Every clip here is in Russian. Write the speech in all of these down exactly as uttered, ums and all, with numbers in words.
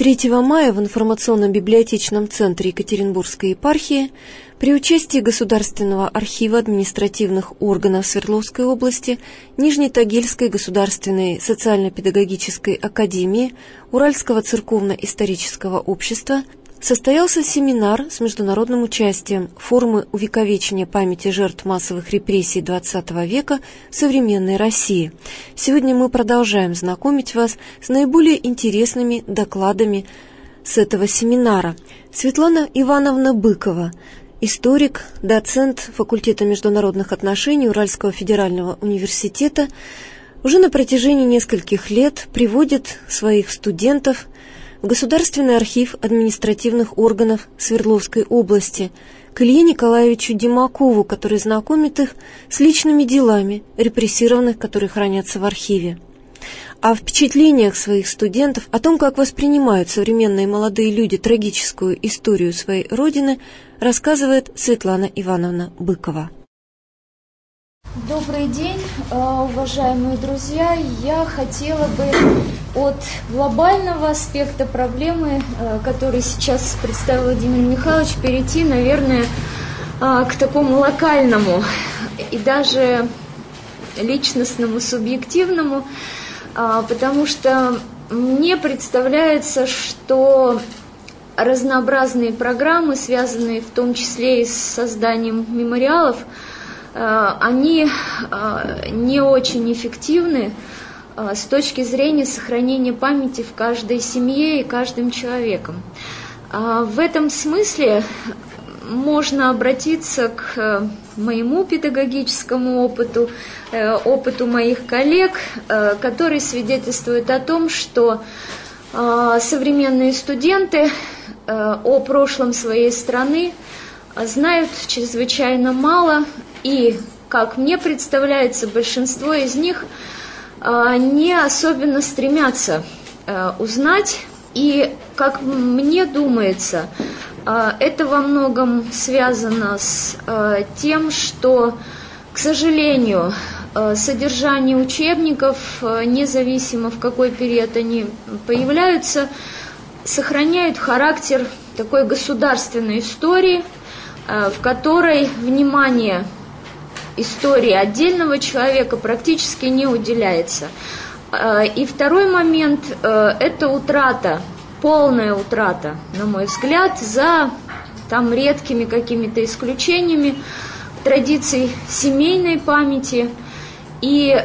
третьего мая в информационно-библиотечном центре Екатеринбургской епархии при участии Государственного архива административных органов Свердловской области, Нижнетагильской государственной социально-педагогической академии, Уральского церковно-исторического общества состоялся семинар с международным участием «Формы увековечения памяти жертв массовых репрессий двадцатого века в современной России». Сегодня мы продолжаем знакомить вас с наиболее интересными докладами с этого семинара. Светлана Ивановна Быкова, историк, доцент факультета международных отношений Уральского федерального университета, уже на протяжении нескольких лет приводит своих студентов в Государственный архив административных органов Свердловской области к Илье Николаевичу Демакову, который знакомит их с личными делами репрессированных, которые хранятся в архиве. О впечатлениях своих студентов, о том, как воспринимают современные молодые люди трагическую историю своей родины, рассказывает Светлана Ивановна Быкова. Добрый день, уважаемые друзья. Я хотела бы от глобального аспекта проблемы, который сейчас представил Владимир Михайлович, перейти, наверное, к такому локальному и даже личностному, субъективному, потому что мне представляется, что разнообразные программы, связанные в том числе и с созданием мемориалов, они не очень эффективны с точки зрения сохранения памяти в каждой семье и каждым человеком. В этом смысле можно обратиться к моему педагогическому опыту, опыту моих коллег, который свидетельствует о том, что современные студенты о прошлом своей страны знают чрезвычайно мало, и, как мне представляется, большинство из них не особенно стремятся узнать, и, как мне думается, это во многом связано с тем, что, к сожалению, содержание учебников, независимо в какой период они появляются, сохраняют характер такой государственной истории, в которой внимание истории отдельного человека практически не уделяется. И второй момент – это утрата, полная утрата, на мой взгляд, за там редкими какими-то исключениями традиций семейной памяти. И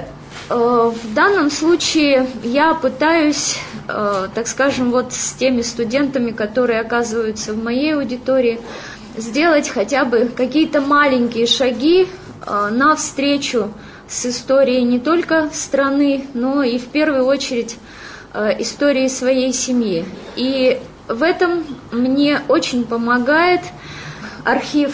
в данном случае я пытаюсь, так скажем, вот с теми студентами, которые оказываются в моей аудитории, сделать хотя бы какие-то маленькие шаги навстречу с историей не только страны, но и в первую очередь историей своей семьи. И в этом мне очень помогает архив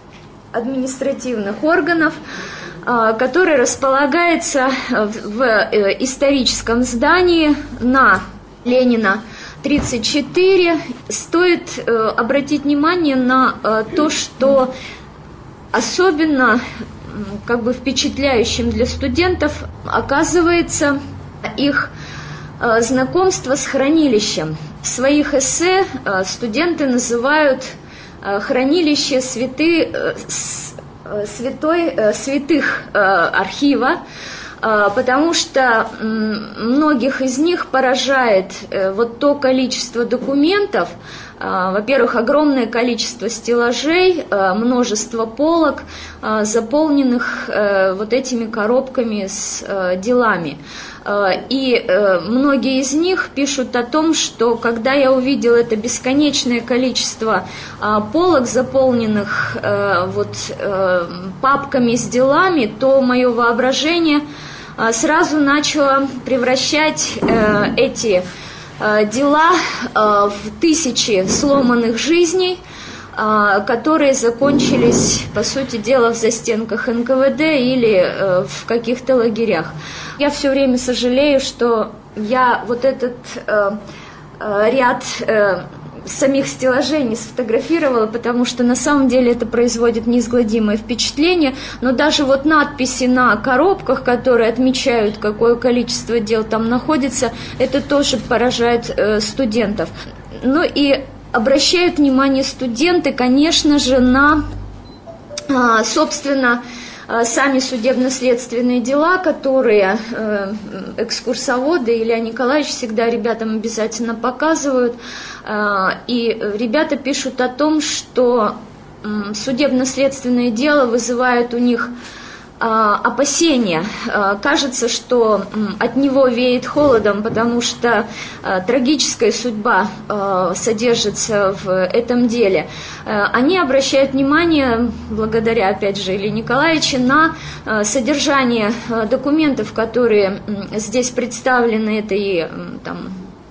административных органов, который располагается в историческом здании на Ленина тридцать четыре. Стоит обратить внимание на то, что особенно как бы впечатляющим для студентов оказывается их знакомство с хранилищем. В своих эссе студенты называют хранилище святы, святой, святых архива, потому что многих из них поражает вот то количество документов, во-первых, огромное количество стеллажей, множество полок, заполненных вот этими коробками с делами. И многие из них пишут о том, что когда я увидел это бесконечное количество полок, заполненных вот папками с делами, то мое воображение сразу начало превращать эти дела в тысячи сломанных жизней, которые закончились, по сути дела, в застенках эн ка вэ дэ или в каких-то лагерях. Я все время сожалею, что я вот этот ряд самих стеллажей не сфотографировала, потому что на самом деле это производит неизгладимое впечатление, но даже вот надписи на коробках, которые отмечают, какое количество дел там находится, это тоже поражает э, студентов. Ну и обращают внимание студенты, конечно же, на, э, собственно, сами судебно-следственные дела, которые э, экскурсоводы Илья Николаевич всегда ребятам обязательно показывают. Э, и ребята пишут о том, что э, судебно-следственное дело вызывает у них опасения. Кажется, что от него веет холодом, потому что трагическая судьба содержится в этом деле. Они обращают внимание, благодаря, опять же, Илье Николаевичу, на содержание документов, которые здесь представлены. Это и там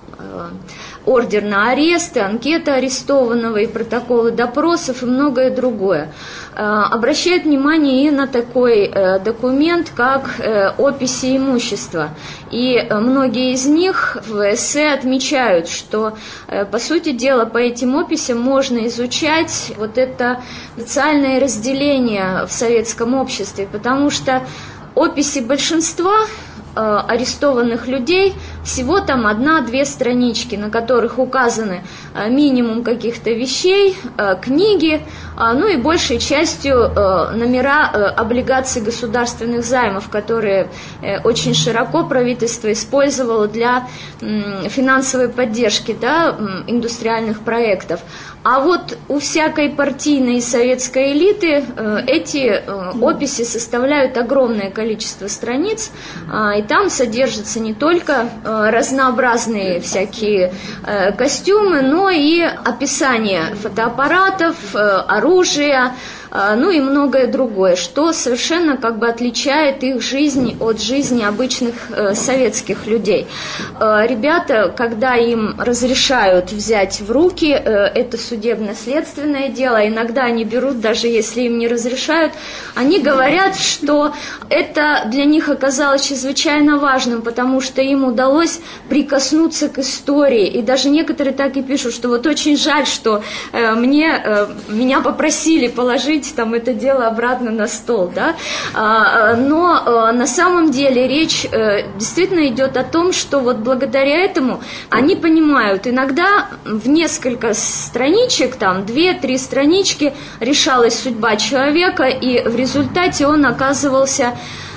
ордер на арест, и анкета арестованного, и протоколы допросов, и многое другое. Обращают внимание и на такой документ, как описи имущества. И многие из них в эссе отмечают, что, по сути дела, по этим описям можно изучать вот это социальное разделение в советском обществе, потому что описи большинства арестованных людей, всего там одна-две странички, на которых указаны минимум каких-то вещей, книги, ну и большей частью номера облигаций государственных займов, которые очень широко правительство использовало для финансовой поддержки, да, индустриальных проектов. А вот у всякой партийной и советской элиты эти описи составляют огромное количество страниц, и там содержатся не только разнообразные всякие костюмы, но и описание фотоаппаратов, оружия, ну и многое другое, что совершенно как бы отличает их жизнь от жизни обычных э, советских людей. Э, ребята, когда им разрешают взять в руки э, это судебно-следственное дело, иногда они берут, даже если им не разрешают, они говорят, что это для них оказалось чрезвычайно важным, потому что им удалось прикоснуться к истории, и даже некоторые так и пишут, что вот очень жаль, что э, мне, э, меня попросили положить там это дело обратно на стол, да, но на самом деле речь действительно идет о том, что вот благодаря этому они понимают, иногда в несколько страничек, там две-три странички решалась судьба человека, и в результате он оказывался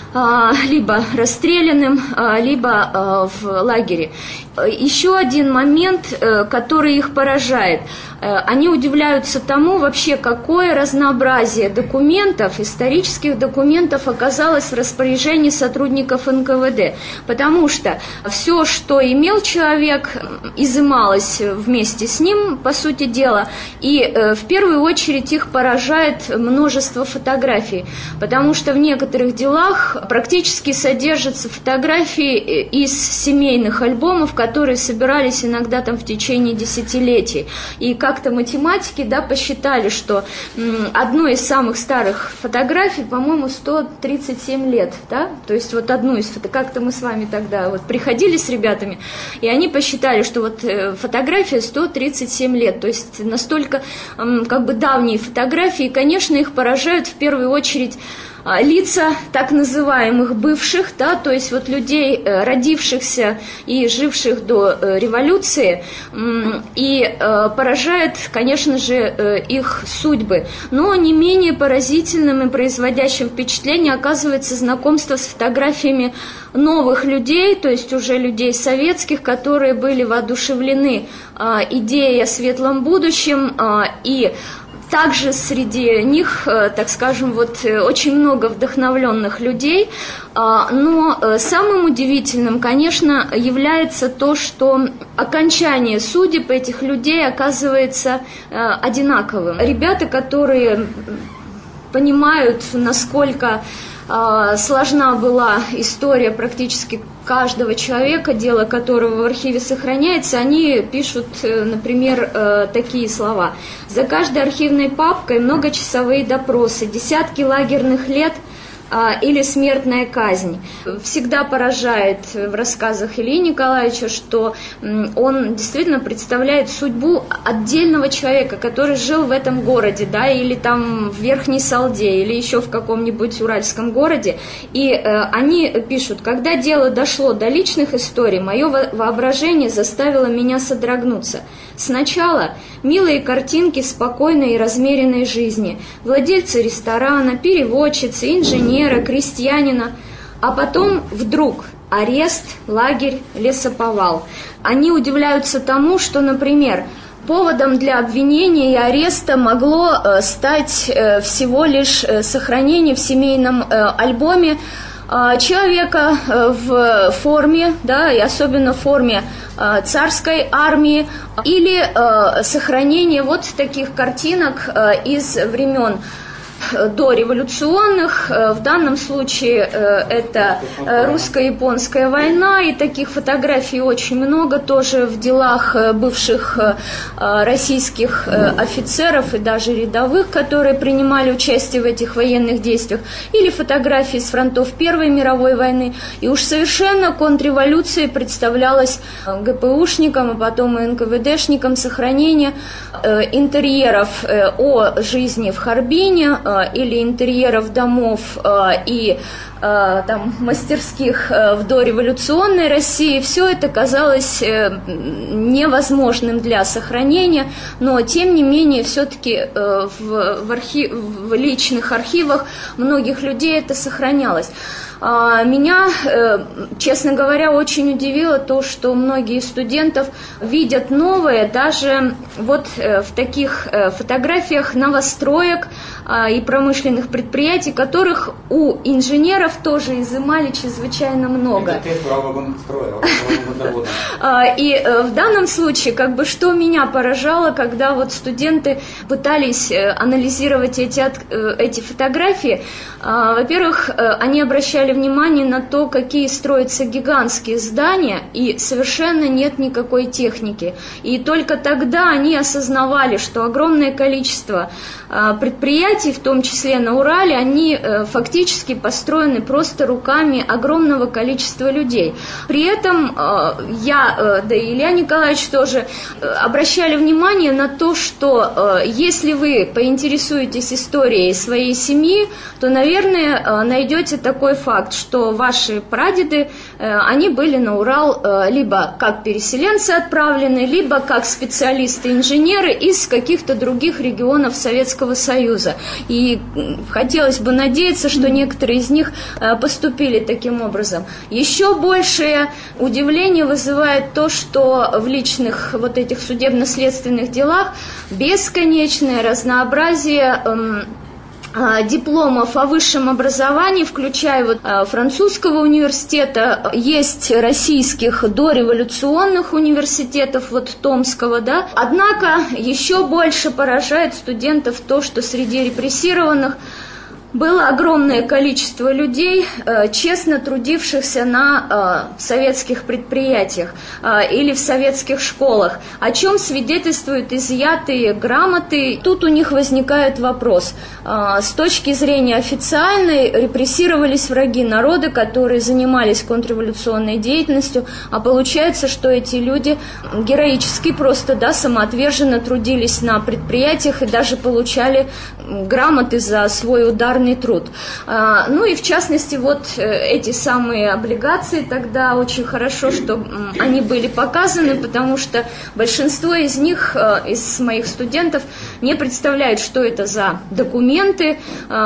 либо расстрелянным, либо в лагере. Еще один момент, который их поражает. Они удивляются тому вообще, какое разнообразие документов, исторических документов оказалось в распоряжении сотрудников эн ка вэ дэ. Потому что все, что имел человек, изымалось вместе с ним, по сути дела. И в первую очередь их поражает множество фотографий. Потому что в некоторых делах практически содержатся фотографии из семейных альбомов, которые собирались иногда там в течение десятилетий. И как-то математики, да, посчитали, что м, одной из самых старых фотографий, по-моему, сто тридцать семь лет, да, то есть вот одну из фото, как-то мы с вами тогда вот приходили с ребятами, и они посчитали, что вот э, фотография сто тридцать семь лет, то есть настолько м, как бы давние фотографии, и, конечно, их поражают в первую очередь лица так называемых бывших, да, то есть вот людей, родившихся и живших до революции, и поражает, конечно же, их судьбы. Но не менее поразительным и производящим впечатление оказывается знакомство с фотографиями новых людей, то есть уже людей советских, которые были воодушевлены идеей о светлом будущем, и также среди них, так скажем, вот очень много вдохновленных людей, но самым удивительным, конечно, является то, что окончание судеб этих людей оказывается одинаковым. Ребята, которые понимают, насколько сложна была история практически каждого человека, дело которого в архиве сохраняется, они пишут, например, такие слова. За каждой архивной папкой многочасовые допросы, десятки лагерных лет или смертная казнь. Всегда поражает в рассказах Ильи Николаевича, что он действительно представляет судьбу отдельного человека, который жил в этом городе, да, или там в Верхней Салде, или еще в каком-нибудь уральском городе. И э, они пишут: когда дело дошло до личных историй, мое воображение заставило меня содрогнуться. Сначала милые картинки спокойной и размеренной жизни, владельцы ресторана, переводчицы, инженера, крестьянина, а потом вдруг арест, лагерь, лесоповал. Они удивляются тому, что, например, поводом для обвинения и ареста могло э, стать э, всего лишь э, сохранение в семейном э, альбоме э, человека э, в форме, да, и особенно в форме э, царской армии, или э, сохранение вот таких картинок э, из времен дореволюционных. В данном случае это русско-японская война, и таких фотографий очень много тоже в делах бывших российских офицеров и даже рядовых, которые принимали участие в этих военных действиях, или фотографии с фронтов Первой мировой войны. И уж совершенно контрреволюцией представлялась ГПУшникам, а потом и эн ка вэ дэшникам сохранение интерьеров о жизни в Харбине или интерьеров домов и там мастерских в дореволюционной России. Все это казалось невозможным для сохранения, но тем не менее все-таки в, в, архив, в личных архивах многих людей это сохранялось. Меня, честно говоря, очень удивило то, что многие студентов видят новое даже вот в таких фотографиях новостроек и промышленных предприятий, которых у инженеров тоже изымали чрезвычайно много. И в данном случае, как бы, что меня поражало, когда вот студенты пытались анализировать эти, эти фотографии, во-первых, они обращали внимание на то, какие строятся гигантские здания, и совершенно нет никакой техники. И только тогда они осознавали, что огромное количество предприятий, в том числе на Урале, они фактически построены просто руками огромного количества людей. При этом я, да и Илья Николаевич тоже, обращали внимание на то, что если вы поинтересуетесь историей своей семьи, то, наверное, найдете такой факт, что ваши прадеды, они были на Урал либо как переселенцы отправлены, либо как специалисты-инженеры из каких-то других регионов Советского Союза. И хотелось бы надеяться, что некоторые из них поступили таким образом. Еще большее удивление вызывает то, что в личных вот этих судебно-следственных делах бесконечное разнообразие дипломов о высшем образовании, включая вот французского университета, есть российских дореволюционных университетов, вот Томского, да. Однако еще больше поражает студентов то, что среди репрессированных было огромное количество людей, честно трудившихся на советских предприятиях или в советских школах, о чем свидетельствуют изъятые грамоты. Тут у них возникает вопрос. С точки зрения официальной, репрессировались враги народа, которые занимались контрреволюционной деятельностью, а получается, что эти люди героически просто, да, самоотверженно трудились на предприятиях и даже получали грамоты за свой ударный труд. Ну и в частности, вот эти самые облигации тогда очень хорошо, что они были показаны, потому что большинство из них, из моих студентов, не представляют, что это за документы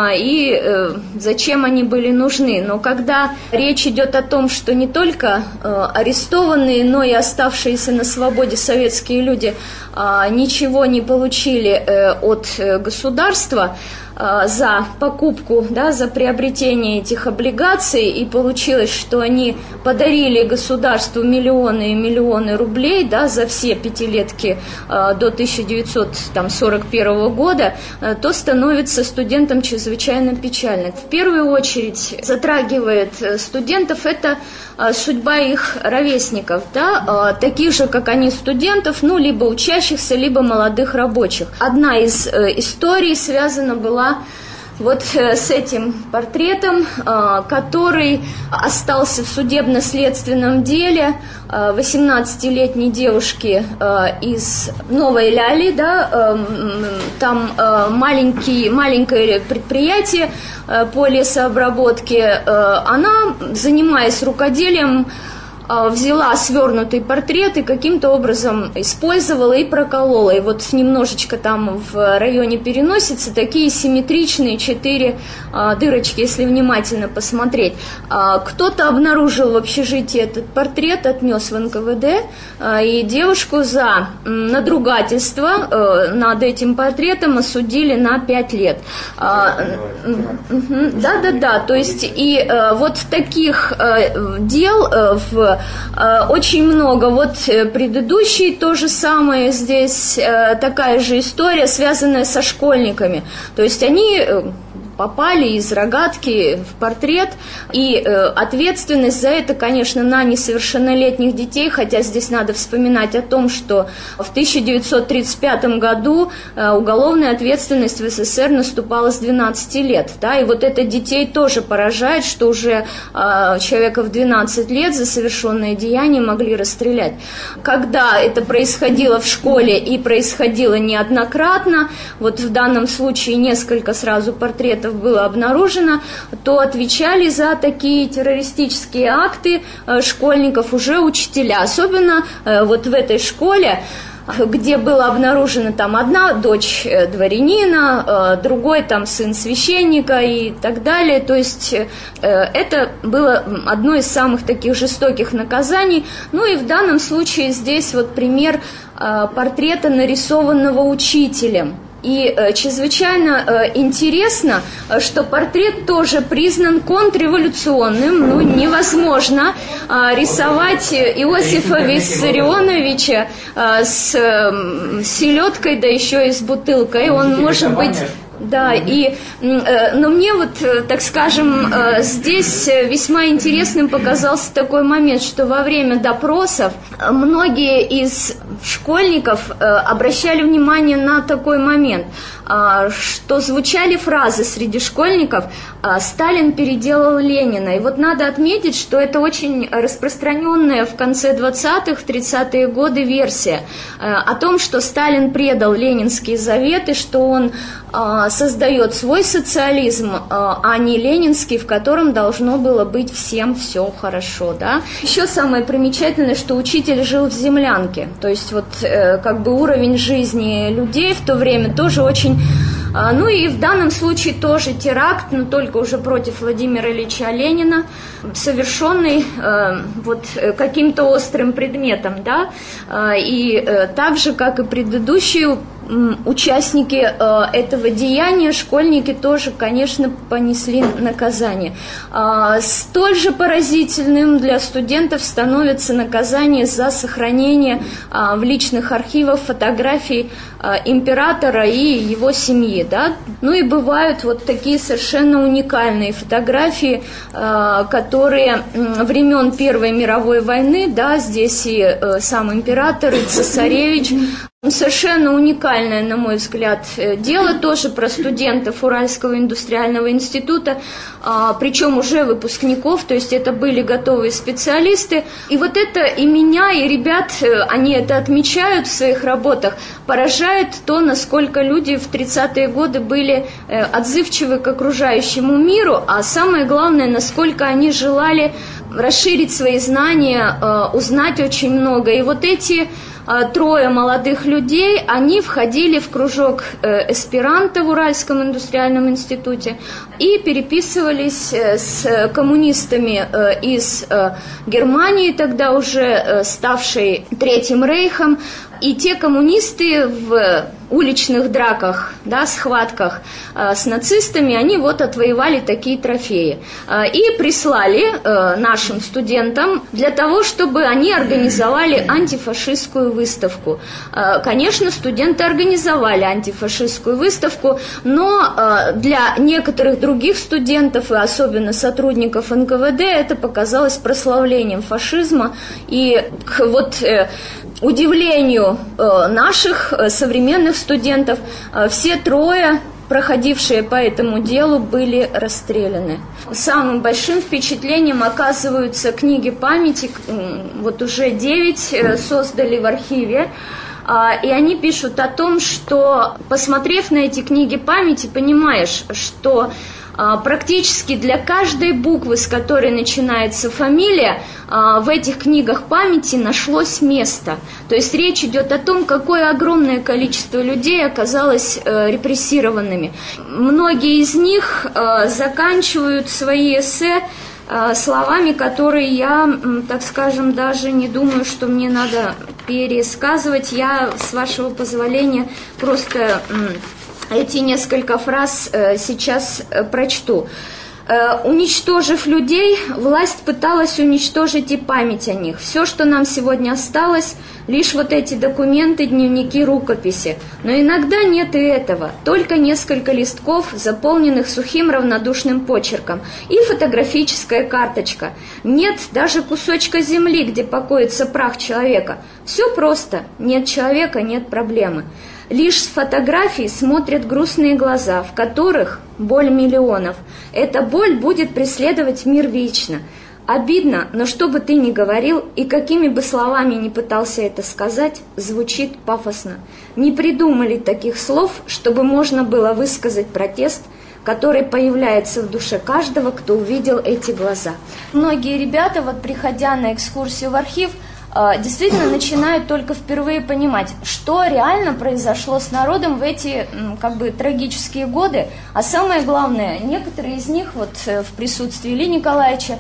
и зачем они были нужны. Но когда речь идет о том, что не только арестованные, но и оставшиеся на свободе советские люди ничего не получили от государства за покупку, да, за приобретение этих облигаций, и получилось, что они подарили государству миллионы и миллионы рублей, да, за все пятилетки э, до тысяча девятьсот сорок первого года, э, то становится студентам чрезвычайно печально. В первую очередь затрагивает студентов это э, судьба их ровесников, да, э, таких же, как они, студентов, ну, либо учащихся, либо молодых рабочих. Одна из э, историй связана была вот с этим портретом, который остался в судебно-следственном деле восемнадцатилетней девушки из Новой Ляли, да, там маленький, маленькое предприятие по лесообработке. Она, занимаясь рукоделием, взяла свернутый портрет и каким-то образом использовала и проколола. И вот немножечко там в районе переносицы такие симметричные четыре а, дырочки, если внимательно посмотреть. А, кто-то обнаружил в общежитии этот портрет, отнес в эн ка вэ дэ, а, и девушку за надругательство а, над этим портретом осудили на пять лет. Да-да-да, то есть и а, вот таких а, дел а, в очень много. Вот предыдущий то же самое, здесь такая же история, связанная со школьниками. То есть они попали из рогатки в портрет, и э, ответственность за это, конечно, на несовершеннолетних детей, хотя здесь надо вспоминать о том, что в тысяча девятьсот тридцать пятом году э, уголовная ответственность в эс эс эс эр наступала с двенадцати лет, да, и вот это детей тоже поражает, что уже э, человека в двенадцать лет за совершенное деяние могли расстрелять. Когда это происходило в школе и происходило неоднократно, вот в данном случае несколько сразу портретов было обнаружено, то отвечали за такие террористические акты школьников уже учителя. Особенно вот в этой школе, где было обнаружено там одна дочь дворянина, другой там сын священника и так далее. То есть это было одно из самых таких жестоких наказаний. Ну и в данном случае здесь вот пример портрета, нарисованного учителем. И э, чрезвычайно э, интересно, что портрет тоже признан контрреволюционным. Ну, невозможно э, рисовать Иосифа Виссарионовича э, с э, селедкой, да еще и с бутылкой. Он может быть... Да, и, но мне вот, так скажем, здесь весьма интересным показался такой момент, что во время допросов многие из школьников обращали внимание на такой момент, что звучали фразы среди школьников: «Сталин переделал Ленина». И вот надо отметить, что это очень распространенная в конце двадцатых, тридцатые годы версия о том, что Сталин предал ленинские заветы, что он создает свой социализм, а не ленинский, в котором должно было быть всем все хорошо, да. Еще самое примечательное, что учитель жил в землянке, то есть вот как бы уровень жизни людей в то время тоже очень... Ну и в данном случае тоже теракт, но только уже против Владимира Ильича Ленина, совершенный э, вот каким-то острым предметом, да, и э, так же, как и предыдущие участники э, этого деяния, школьники тоже, конечно, понесли наказание. Э, столь же поразительным для студентов становится наказание за сохранение э, в личных архивах фотографий э, императора и его семьи, да. Ну и бывают вот такие совершенно уникальные фотографии, э, которые э, времен Первой мировой войны, да, здесь и э, сам император, и цесаревич. Совершенно уникальное, на мой взгляд, дело тоже про студентов Уральского индустриального института, причем уже выпускников, то есть это были готовые специалисты. И вот это и меня, и ребят, они это отмечают в своих работах, поражает то, насколько люди в тридцатые годы были отзывчивы к окружающему миру, а самое главное, насколько они желали расширить свои знания, узнать очень много. И вот эти трое молодых людей, они входили в кружок эсперанто в Уральском индустриальном институте и переписывались с коммунистами из Германии, тогда уже ставшей Третьим Рейхом. И те коммунисты в уличных драках, да, схватках э, с нацистами, они вот отвоевали такие трофеи. Э, и прислали э, нашим студентам для того, чтобы они организовали антифашистскую выставку. Э, конечно, студенты организовали антифашистскую выставку, но э, для некоторых других студентов, и особенно сотрудников эн ка вэ дэ, это показалось прославлением фашизма. И вот... Э, удивлению наших современных студентов, все трое проходившие по этому делу, были расстреляны. Самым большим впечатлением оказываются книги памяти, вот уже девять создали в архиве, и они пишут о том, что, посмотрев на эти книги памяти, понимаешь, что практически для каждой буквы, с которой начинается фамилия, в этих книгах памяти нашлось место. То есть речь идет о том, какое огромное количество людей оказалось репрессированными. Многие из них заканчивают свои эссе словами, которые я, так скажем, даже не думаю, что мне надо пересказывать. Я, с вашего позволения, просто эти несколько фраз сейчас прочту. Уничтожив людей, власть пыталась уничтожить и память о них. Все, что нам сегодня осталось, лишь вот эти документы, дневники, рукописи. Но иногда нет и этого. Только несколько листков, заполненных сухим равнодушным почерком, и фотографическая карточка. Нет даже кусочка земли, где покоится прах человека. Все просто. Нет человека, нет проблемы. Лишь с фотографий смотрят грустные глаза, в которых боль миллионов. Эта боль будет преследовать мир вечно. Обидно, но что бы ты ни говорил и какими бы словами ни пытался это сказать, звучит пафосно. Не придумали таких слов, чтобы можно было высказать протест, который появляется в душе каждого, кто увидел эти глаза. Многие ребята, вот приходя на экскурсию в архив, действительно начинают только впервые понимать, что реально произошло с народом в эти как бы трагические годы. А самое главное, некоторые из них вот в присутствии Ильи Николаевича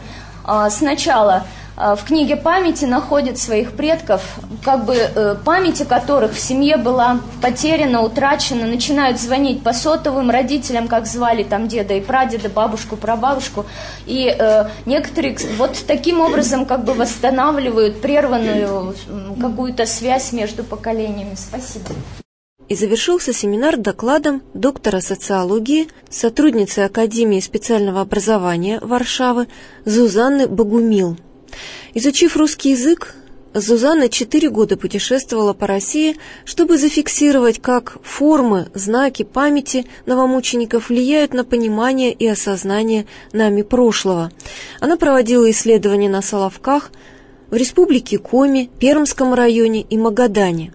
сначала в книге памяти находят своих предков, как бы память о которых в семье была потеряна, утрачена, начинают звонить по сотовым родителям, как звали там деда и прадеда, бабушку, прабабушку, и э, некоторые вот таким образом как бы восстанавливают прерванную какую-то связь между поколениями. Спасибо. И завершился семинар докладом доктора социологии, сотрудницы Академии специального образования Варшавы Зузанны Богумил. Изучив русский язык, Зузанна четыре года путешествовала по России, чтобы зафиксировать, как формы, знаки памяти новомучеников влияют на понимание и осознание нами прошлого. Она проводила исследования на Соловках, в республике Коми, Пермском районе и Магадане.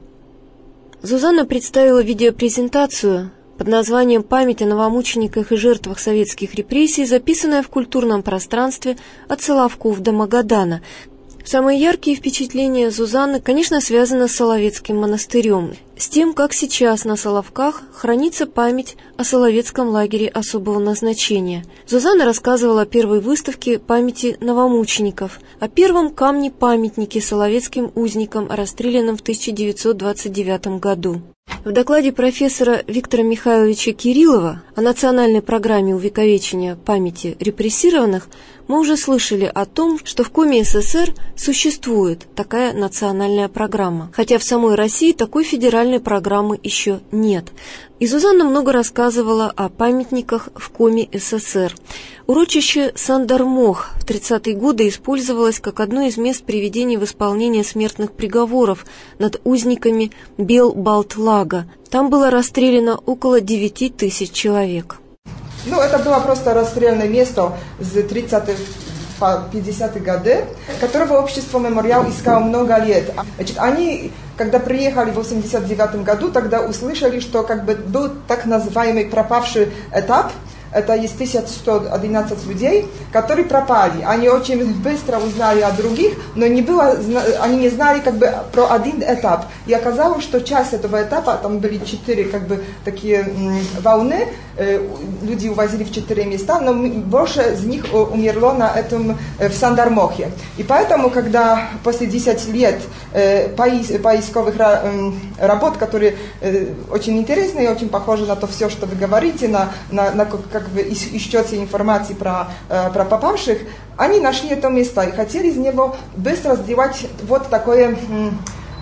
Зузанна представила видеопрезентацию под названием «Память о новомучениках и жертвах советских репрессий», записанная в культурном пространстве от Соловков до Магадана. Самые яркие впечатления Зузанны, конечно, связаны с Соловецким монастырем, с тем, как сейчас на Соловках хранится память о Соловецком лагере особого назначения. Зузанна рассказывала о первой выставке памяти новомучеников, о первом камне-памятнике соловецким узникам, расстрелянным в тысяча девятьсот двадцать девятом году. В докладе профессора Виктора Михайловича Кириллова о национальной программе увековечения памяти репрессированных мы уже слышали о том, что в Коми СССР существует такая национальная программа, хотя в самой России такой федеральной программы еще нет. И Зузанна много рассказывала о памятниках в Коми СССР. Урочище Сандармох в тридцатые годы использовалось как одно из мест приведения в исполнение смертных приговоров над узниками Бел-Балт-Лага. Там было расстреляно около девяти тысяч человек. Ну, это было просто расстрельное место с тридцатых по пятидесятые годы, которого общество «Мемориал» искало много лет. Значит, они, когда приехали в восемьдесят девятом году, тогда услышали, что как бы был так называемый пропавший этап. Это есть тысяча сто одиннадцать людей, которые пропали. Они очень быстро узнали о других, но не было, они не знали как бы про один этап. И оказалось, что часть этого этапа, там были четыре как бы такие м, волны, э, люди увозили в четыре места, но больше из них умерло на этом, э, в Сандармохе. И поэтому, когда после десяти лет э, поис, поисковых э, работ, которые э, очень интересные, очень похожи на то все, что вы говорите, на, на, на как бы ищете информации про, э, про попавших, они нашли это место и хотели из него быстро сделать вот такое, м,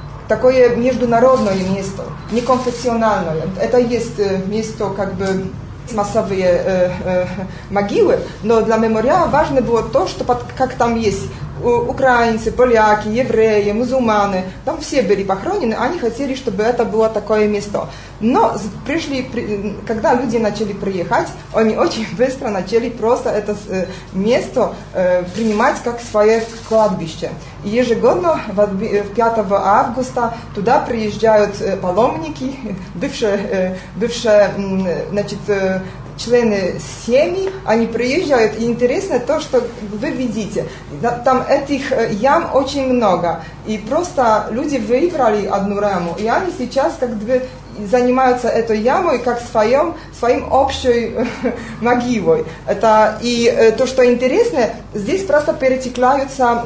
такое международное место, неконфессиональное. Это есть место как бы массовые э, э, могилы, но для мемориала важно было то, что под, как там есть украинцы, поляки, евреи, мусульмане, там все были похоронены, они хотели, чтобы это было такое место. Но пришли, когда люди начали приехать, они очень быстро начали просто это место принимать как свое кладбище. И ежегодно, пятого августа, туда приезжают паломники, бывшие, бывшие значит, члены семьи, они приезжают, и интересно то, что вы видите. Там этих ям очень много. И просто люди выбрали одну яму, и они сейчас как бы занимаются этой ямой как своим, своим общей могилой. Это, и то, что интересно, здесь просто перетекаются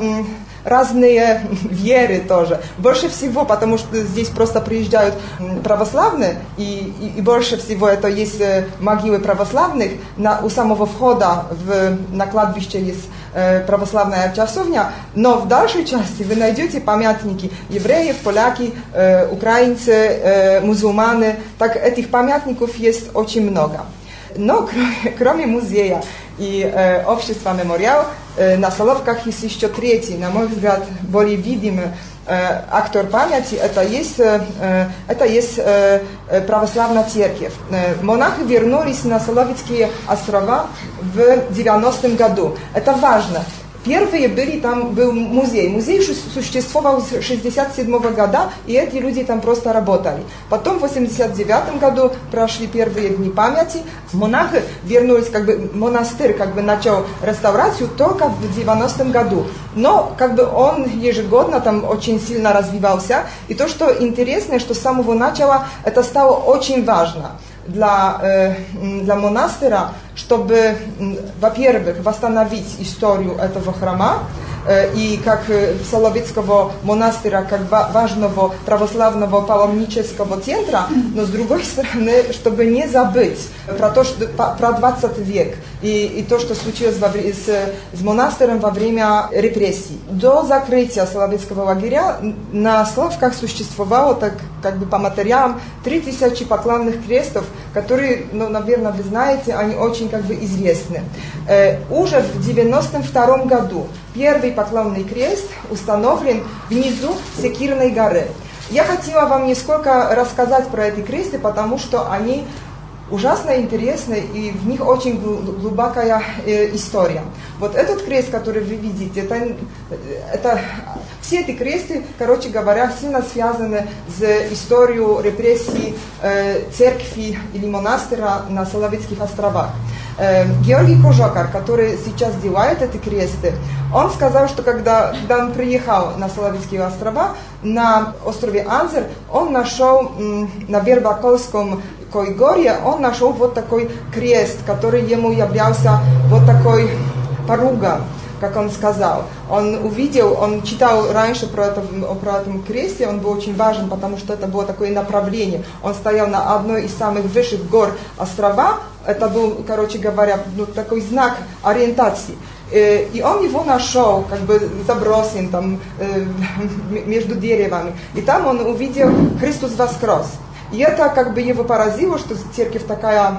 разные веры тоже. Больше всего, потому что здесь просто приезжают православные, и, и, и больше всего это есть могилы православных. На, у самого входа в, на кладбище есть э, православная часовня, но в дальшей части вы найдете памятники евреев, поляки, э, украинцы, э, мусульмане. Так этих памятников есть очень много. Но кроме, кроме музея и э, общества «Мемориал», э, на Соловках есть еще третий, на мой взгляд, более видимый э, актор памяти, это есть, э, это есть э, православная церковь. Э, монахи вернулись на Соловецкие острова в девяностом году. Это важно. Первые были, там был музей. Музей существовал с шестьдесят седьмого года, и эти люди там просто работали. Потом в восемьдесят девятом году прошли первые дни памяти. Монахи вернулись, как бы монастырь как бы начал реставрацию только в девяностом году. Но как бы он ежегодно там очень сильно развивался. И то, что интересно, что с самого начала это стало очень важно для, э, для монастыря, чтобы, во-первых, восстановить историю этого храма, э, и как э, Соловецкого монастыря, как важного православного паломнического центра, но с другой стороны, чтобы не забыть про то, что, про двадцатый век и, и то, что случилось во, с, с монастырем во время репрессий. До закрытия Соловецкого лагеря на Соловках существовало, так, как бы по материалам, три тысячи поклонных крестов, которые, ну, наверное, вы знаете, они очень как бы известны. Э, уже в девяносто втором году первый поклонный крест установлен внизу Секирной горы. Я хотела вам несколько рассказать про эти кресты, потому что они ужасно интересны, и в них очень глубокая э, история. Вот этот крест, который вы видите, это, это все эти кресты, короче говоря, сильно связаны с историей репрессий э, церкви или монастыря на Соловецких островах. Э, Георгий Кожокар, который сейчас делает эти кресты, он сказал, что когда, когда он приехал на Соловецкие острова, на острове Анзер, он нашел м, на Вербакольском горе, он нашел вот такой крест, который ему являлся вот такой поругом, как он сказал. Он увидел, он читал раньше про это, про этом кресте, он был очень важен, потому что это было такое направление. Он стоял на одной из самых высших гор острова, это был, короче говоря, ну, такой знак ориентации. И он его нашел, как бы забросен там между деревами. И там он увидел «Христос воскрес». И это как бы его поразило, что церковь такая,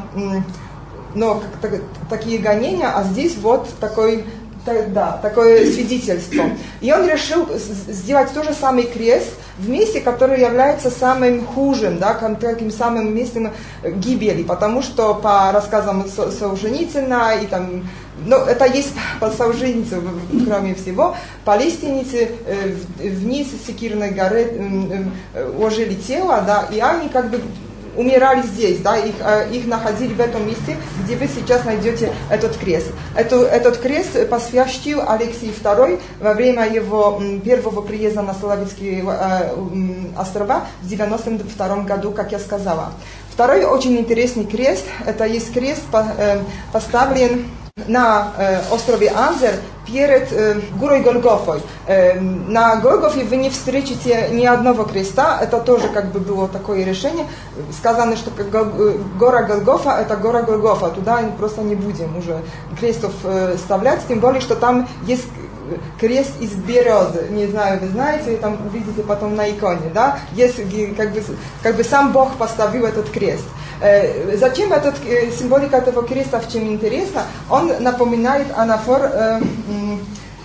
ну, как, так, такие гонения, а здесь вот такой, так, да, такое свидетельство. И он решил сделать тот же самый крест в месте, которое является самым худшим, да, таким самым местом гибели, потому что по рассказам Солженицына и там, ну, это есть по Солженицыну, кроме всего, палестинцы э, вниз с Секирной горы э, э, ложили тело, да, и они как бы умирали здесь, да, их, э, их находили в этом месте, где вы сейчас найдете этот крест. Эту, этот крест посвящил Алексей второй во время его м, первого приезда на Соловецкие э, м, острова в девяносто втором году, как я сказала. Второй очень интересный крест, это есть крест, по, э, поставлен на э, острове Анзер перед э, горой Голгофой. Э, на Голгофе вы не встретите ни одного креста, это тоже как бы было такое решение. Сказано, что гора Голгофа – это гора Голгофа, туда просто не будем уже крестов э, вставлять, тем более, что там есть крест из березы, не знаю, вы знаете, там увидите потом на иконе, да, есть как бы, как бы сам Бог поставил этот крест. Э, зачем этот, э, символика этого креста, в чем интересно? Он напоминает анафор э,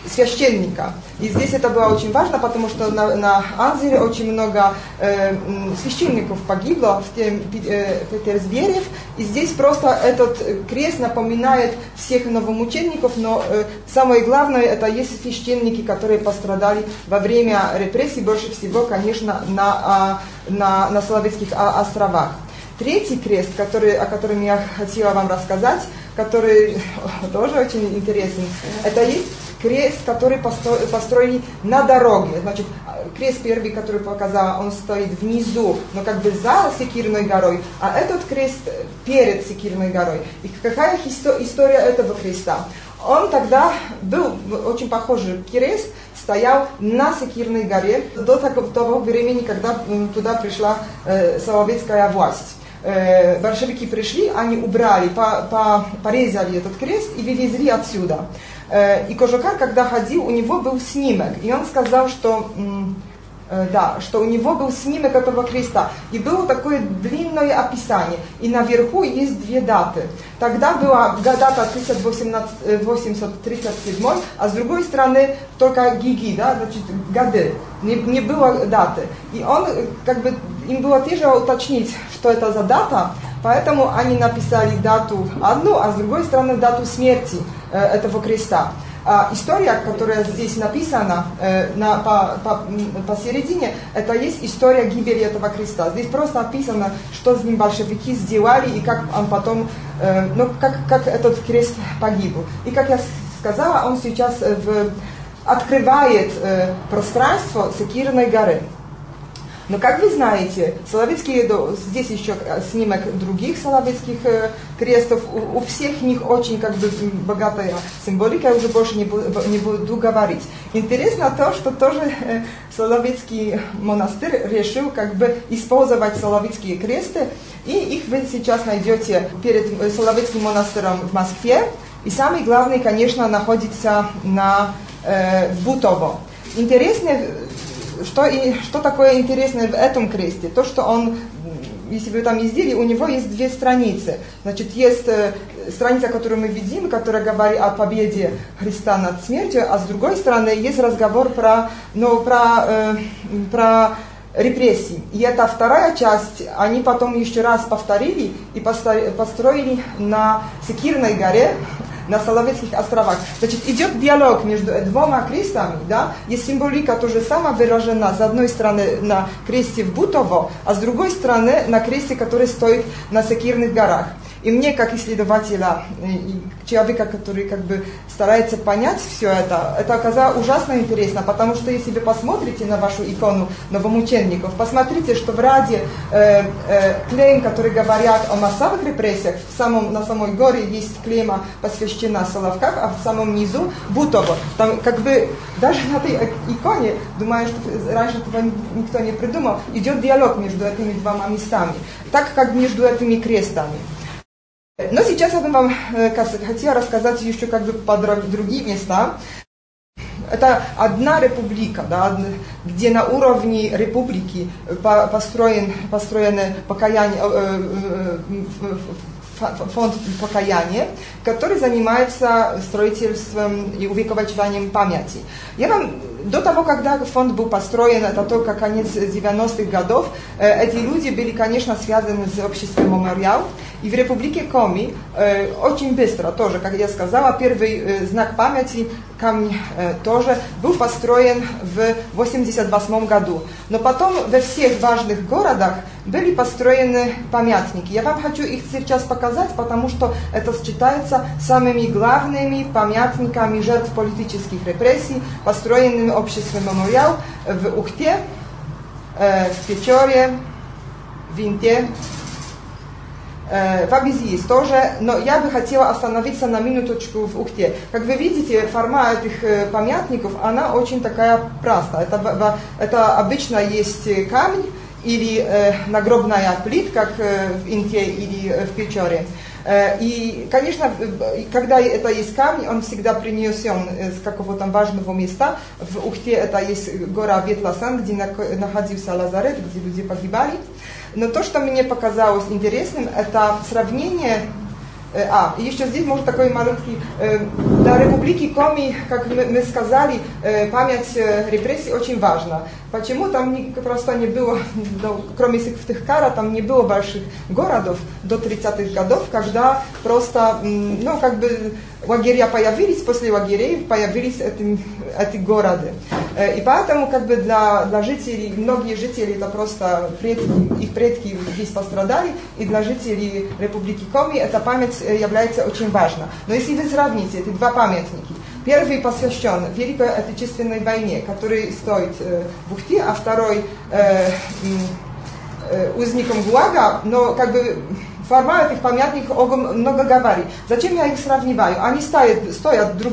священника. И здесь это было очень важно, потому что на, на Анзере очень много э, священников погибло в тем, э, Петерсберев. И здесь просто этот крест напоминает всех новомучеников, но э, самое главное, это есть священники, которые пострадали во время репрессий, больше всего, конечно, на, на, на Соловецких островах. Третий крест, который, о котором я хотела вам рассказать, который тоже очень интересен, это есть крест, который построили на дороге. Значит, крест первый, который показала, он стоит внизу, но как бы за Секирной горой, а этот крест перед Секирной горой. И какая история этого креста? Он тогда был очень похожий крест, стоял на Секирной горе до того времени, когда туда пришла э, соловецкая власть. Э, большевики пришли, они убрали, по, по, порезали этот крест и вывезли отсюда. Э, и Кожухар, когда ходил, у него был снимок, и он сказал, что... М- Да, что у него был снимок этого креста. И было такое длинное описание. И наверху есть две даты. Тогда была дата тысяча восемьсот тридцать седьмой, а с другой стороны только гиги, да, значит, годы. Не, не было даты. И он, как бы, им было тяжело уточнить, что это за дата, поэтому они написали дату одну, а с другой стороны дату смерти э, этого креста. А история, которая здесь написана э, на, по, по, посередине, это есть история гибели этого креста. Здесь просто описано, что с ним большевики сделали и как он потом, э, ну, как, как этот крест погиб. И как я сказала, он сейчас э, в, открывает э, пространство Секирной горы. Но, как вы знаете, соловецкие, здесь еще снимок других соловецких крестов, у, у всех них очень как бы богатая символика, я уже больше не буду, не буду говорить. Интересно то, что тоже э, Соловецкий монастырь решил как бы использовать соловецкие кресты, и их вы сейчас найдете перед Соловецким монастырем в Москве, и самый главный, конечно, находится на, э, в Бутово. Интересно, Что, и, что такое интересное в этом кресте? То, что он, если вы там ездили, у него есть две страницы. Значит, есть э, страница, которую мы видим, которая говорит о победе Христа над смертью, а с другой стороны есть разговор про, ну, про, э, про репрессии. И эта вторая часть, они потом еще раз повторили и построили на Секирной горе, на Соловецких островах. Значит, идет диалог между двумя крестами, да, есть символика тоже сама выражена, с одной стороны на кресте в Бутово, а с другой стороны на кресте, который стоит на Секирных горах. И мне, как исследователя и человека, который как бы старается понять все это, это оказалось ужасно интересно, потому что если вы посмотрите на вашу икону новомучеников, посмотрите, что в ряде э, э, клейм, которые говорят о массовых репрессиях, в самом, на самой горе есть клейма, посвящена Соловках, а в самом низу Бутово. Там как бы даже на этой иконе, думаю, что раньше этого никто не придумал, идет диалог между этими двумя местами, так как между этими крестами. Но сейчас я бы вам э, хотела рассказать еще как бы по другие места. Это одна республика, да, где на уровне республики построен, построены покаяние, э, э, фонд покаяния, который занимается строительством и увековечиванием памяти. Я вам до того, когда фонд был построен, это только конец девяностых годов, эти люди были, конечно, связаны с обществом Мемориал. И в Республике Коми э, очень быстро тоже, как я сказала, первый э, знак памяти, камень э, тоже, был построен в восемьдесят восьмом году. Но потом во всех важных городах были построены памятники. Я вам хочу их сейчас показать, потому что это считается самыми главными памятниками жертв политических репрессий, построенными обществом Мемориал в Ухте, э, в Печоре, в Инте. В Абизе есть тоже, но я бы хотела остановиться на минуточку в Ухте. Как вы видите, форма этих памятников, она очень такая простая. Это, это обычно есть камень или э, нагробная плитка, как в Инте или в Печоре. И, конечно, когда это есть камень, он всегда принесен с какого-то важного места. В Ухте это есть гора Ветласан, где находился лазарет, где люди погибали. Но то, что мне показалось интересным, это сравнение А, и еще здесь, может, такой маленький, для Республики Коми, как мы сказали, память репрессий очень важна. Почему? Там не, просто не было, кроме Сыктывкара, там не было больших городов до тридцатых годов, когда просто, ну, как бы, лагеря появились, после лагерей появились эти, эти города. И поэтому, как бы, для, для жителей, многие жители, это просто предки, их предки здесь пострадали, и для жителей Республики Коми эта память является очень важна. Но если вы сравните эти два памятника, первый посвящен Великой Отечественной войне, который стоит э, в Ухте, а второй э, э, узникам ГУЛАГа, но как бы формат этих памятников много говорит. Зачем я их сравниваю? Они стоят, стоят друг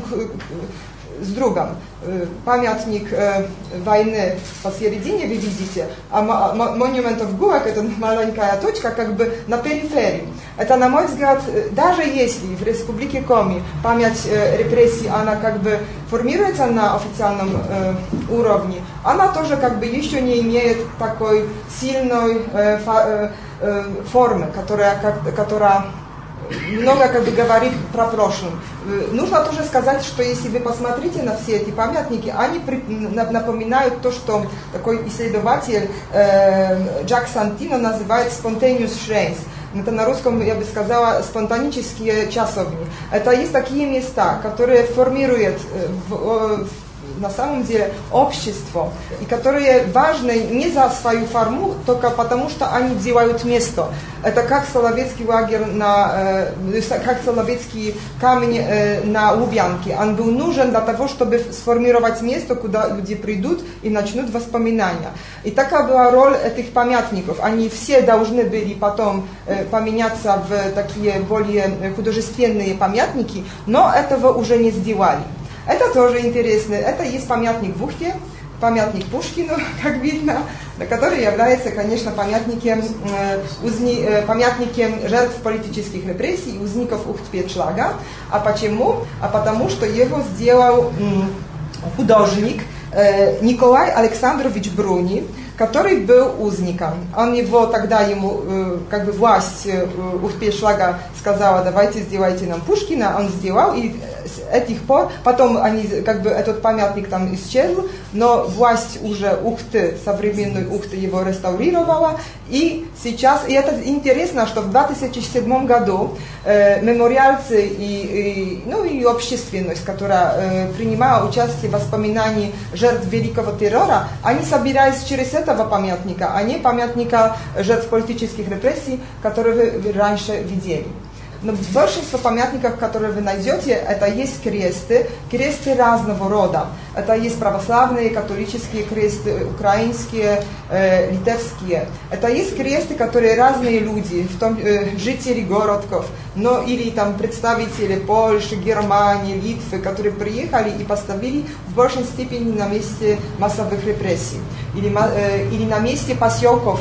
с другом. Памятник э, войны посередине, вы видите, а монументов ГУЛАГ, это маленькая точка, как бы на периферии. Это, на мой взгляд, даже если в Республике Коми память э, репрессий, она как бы формируется на официальном э, уровне, она тоже как бы еще не имеет такой сильной э, фа, э, формы, которая, как, которая много как бы говорит про прошлое. Нужно тоже сказать, что если вы посмотрите на все эти памятники, они напоминают то, что такой исследователь э, Джак Сантино называет spontaneous shrines. Это на русском, я бы сказала, спонтанические часовни. Это есть такие места, которые формируют в, в, на самом деле общество, и которые важны не за свою форму, только потому, что они делают место. Это как Соловецкий лагерь, на, э, как Соловецкий камень э, на Лубянке. Он был нужен для того, чтобы сформировать место, куда люди придут и начнут воспоминания. И такая была роль этих памятников. Они все должны были потом э, поменяться в такие более художественные памятники, но этого уже не сделали. Это тоже интересно. Это есть памятник в Ухте, памятник Пушкину, как видно, который является, конечно, памятником, э, узни, э, памятником жертв политических репрессий, узников Ухт-Печлага. А почему? А потому что его сделал э, художник э, Николай Александрович Бруни, который был узником. Он его тогда ему, э, как бы власть э, Ухт-Печлага сказала, давайте сделайте нам Пушкина, он сделал, и с этих пор, потом они, как бы, этот памятник там исчезл, но власть уже Ухты, современной Ухты, его реставрировала, и сейчас, и это интересно, что в две тысячи седьмом году э, мемориальцы и, и, ну, и общественность, которая э, принимала участие в воспоминании жертв Великого террора, они собирались через этого памятника, а не памятника жертв политических репрессий, которые вы раньше видели. Но большинство памятников, которые вы найдете, это есть кресты, кресты разного рода. Это есть православные, католические кресты, украинские, э, литовские. Это есть кресты, которые разные люди, в том, э, жители городков, но или там представители Польши, Германии, Литвы, которые приехали и поставили в большей степени на месте массовых репрессий. Или, э, или на месте поселков,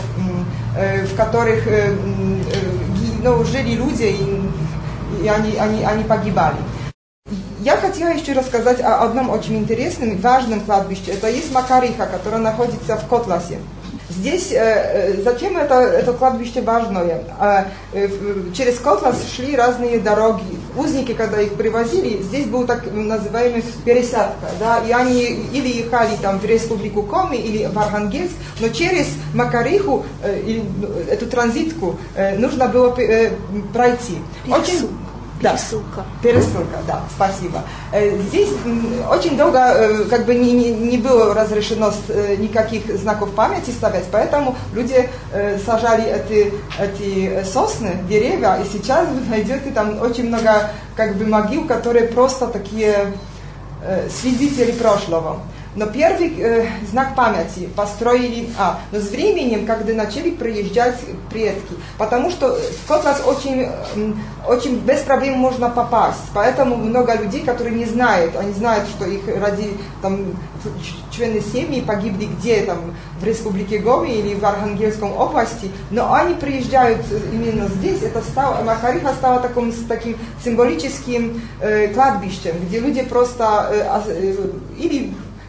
э, в которых э, э, ну, жили люди, и, и они, они, они погибали. Я хотела еще рассказать о одном очень интересном и важном кладбище. Это есть Макариха, которое находится в Котласе. Здесь, э, зачем это, это кладбище важное? Э, э, через Котлас шли разные дороги. Узники, когда их привозили, здесь был так называемый пересадка. Да? И они или ехали там, в Республику Коми, или в Архангельск, но через Макариху, э, или, эту транзитку, э, нужно было э, пройти. Очень... Пересылка. Да, пересылка, да, спасибо. Здесь очень долго как бы не, не, не было разрешено никаких знаков памяти ставить, поэтому люди сажали эти, эти сосны, деревья, и сейчас вы найдете там очень много как бы могил, которые просто такие свидетели прошлого. Но первый э, знак памяти построили, а, но с временем, когда начали приезжать предки, потому что в Котлас очень, э, очень без проблем можно попасть, поэтому много людей, которые не знают, они знают, что их роди, там, члены семьи погибли где там, в Республике Коми или в Архангельской области, но они приезжают именно здесь, это стало, Макариха стала таким, таким символическим э, кладбищем, где люди просто э, э, или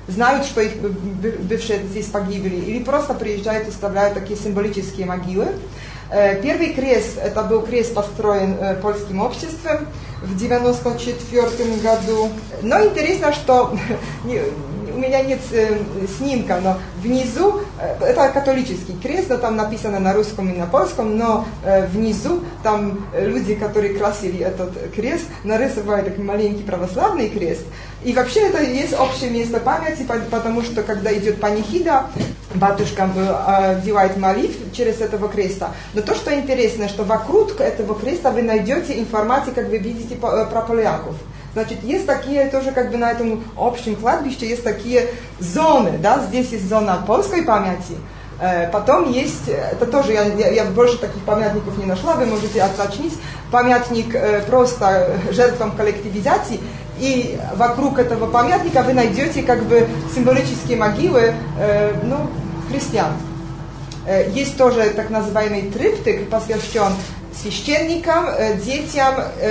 знают, что их бывшие здесь погибли, или просто приезжают и оставляют такие символические могилы. Первый крест, это был крест, построен польским обществом в девяносто четвёртом году. Но интересно, что у меня нет снимка, но внизу, это католический крест, но там написано на русском и на польском, но внизу там люди, которые красили этот крест, нарисовали такой маленький православный крест. И вообще это есть общее место памяти, потому что когда идет панихида, батюшка делает молитв через этого креста. Но то, что интересно, что вокруг этого креста вы найдете информацию, как вы видите, про поляков. Значит, есть такие, тоже как бы на этом общем кладбище, есть такие зоны, да, здесь есть зона польской памяти, потом есть, это тоже, я, я, я больше таких памятников не нашла, вы можете уточнить, памятник просто жертвам коллективизации, и вокруг этого памятника вы найдете как бы символические могилы, ну, христиан. Есть тоже так называемый триптих, посвящен священникам, детям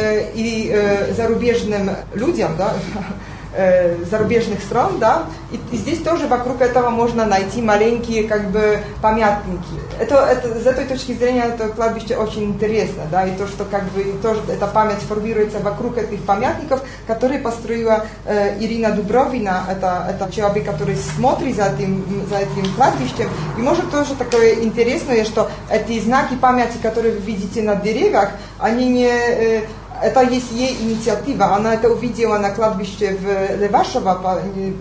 и зарубежным людям, да, зарубежных стран, да, и, и здесь тоже вокруг этого можно найти маленькие как бы памятники. Это, это, с этой точки зрения это кладбище очень интересно, да, и то, что как бы тоже эта память формируется вокруг этих памятников, которые построила э, Ирина Дубровина, это, это человек, который смотрит за этим, за этим кладбищем, и может тоже такое интересное, что эти знаки памяти, которые вы видите на деревьях, они не э, это есть ей инициатива. Она это увидела на кладбище в Левашово,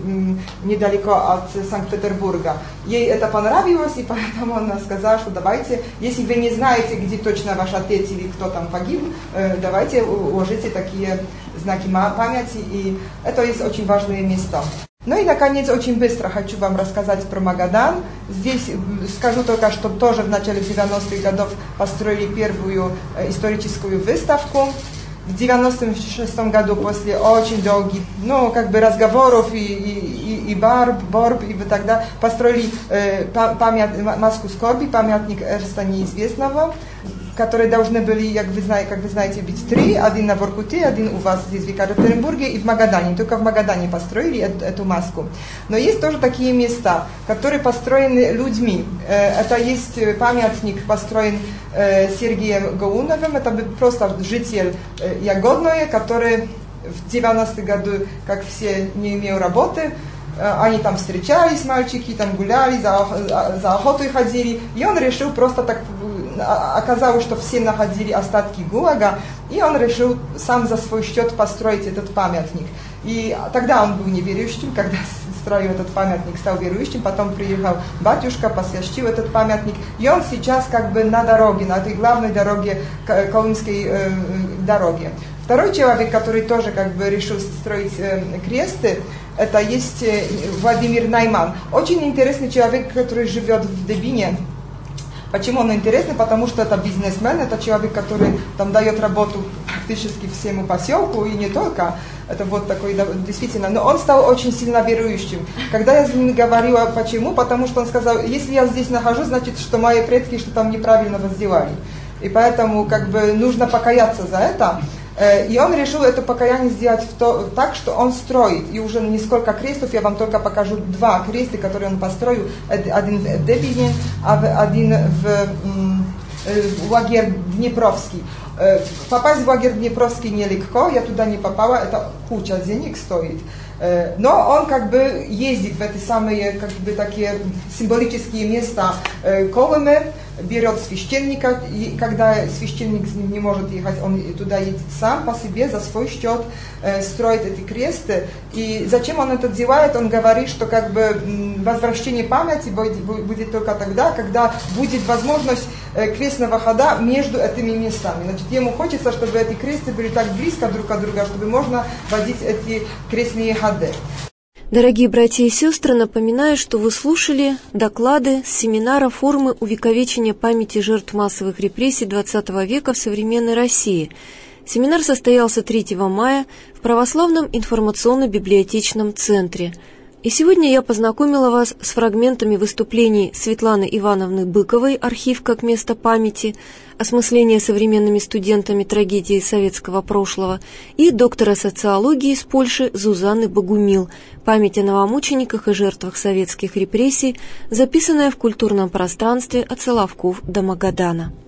недалеко от Санкт-Петербурга. Ей это понравилось, и поэтому она сказала, что давайте, если вы не знаете, где точно ваш отец или кто там погиб, давайте уложите такие знаки памяти, и это есть очень важное место. Ну и, наконец, очень быстро хочу вам рассказать про Магадан. Здесь скажу только, что тоже в начале девяностых годов построили первую историческую выставку. В девяносто шестом году, после очень долгих, ну, как бы разговоров и, и, и борьб, борьб, и тогда построили э, памят, маску скорби, памятник Эрста Неизвестного, которые должны были, как вы знаете, как вы знаете, быть три, один на Воркуте, один у вас здесь в Екатеринбурге и в Магадане. Только в Магадане построили эту, эту маску. Но есть тоже такие места, которые построены людьми. Это есть памятник, построен Сергеем Гоуновым, это просто житель Ягодное, который в девяностых году, как все, не имел работы. Они там встречались, мальчики, там гуляли, за, за охотой ходили. И он решил просто так, оказалось, что все находили остатки ГУЛАГа, и он решил сам за свой счет построить этот памятник. И тогда он был неверующим, когда строил этот памятник, стал верующим, потом приехал батюшка, посвящил этот памятник, и он сейчас как бы на дороге, на этой главной дороге, Колымской э, дороге. Второй человек, который тоже как бы решил строить э, кресты, это есть э, Владимир Найман. Очень интересный человек, который живет в Дебине. Почему он интересный? Потому что это бизнесмен, это человек, который там дает работу практически всему поселку, и не только. Это вот такой, действительно. Но он стал очень сильно верующим. Когда я с ним говорила, почему? Потому что он сказал, если я здесь нахожусь, значит, что мои предки что-то там неправильно сделали. И поэтому как бы нужно покаяться за это. И он решил это покаяние сделать в то, так, что он строит. И уже несколько крестов, я вам только покажу два креста, которые он построил. Один в Дебине, а один в, в лагерь Днепровский. Попасть в лагерь Днепровский нелегко, я туда не попала, это куча денег стоит. Но он как бы ездит в эти самые как бы такие символические места Колымы, берет священника, и когда священник с ним не может ехать, он туда едет сам по себе, за свой счет, э, строит эти кресты. И зачем он это делает? Он говорит, что как бы возвращение памяти будет, будет только тогда, когда будет возможность э, крестного хода между этими местами. Значит, ему хочется, чтобы эти кресты были так близко друг от друга, чтобы можно водить эти крестные ходы. Дорогие братья и сестры, напоминаю, что вы слушали доклады с семинара «Формы увековечения памяти жертв массовых репрессий двадцатого века в современной России». Семинар состоялся третьего мая в Православном информационно-библиотечном центре. И сегодня я познакомила вас с фрагментами выступлений Светланы Ивановны Быковой «Архив как место памяти», осмысление современными студентами трагедии советского прошлого, и доктора социологии из Польши Зузанны Богумил «Память о новомучениках и жертвах советских репрессий», записанная в культурном пространстве от Соловков до Магадана.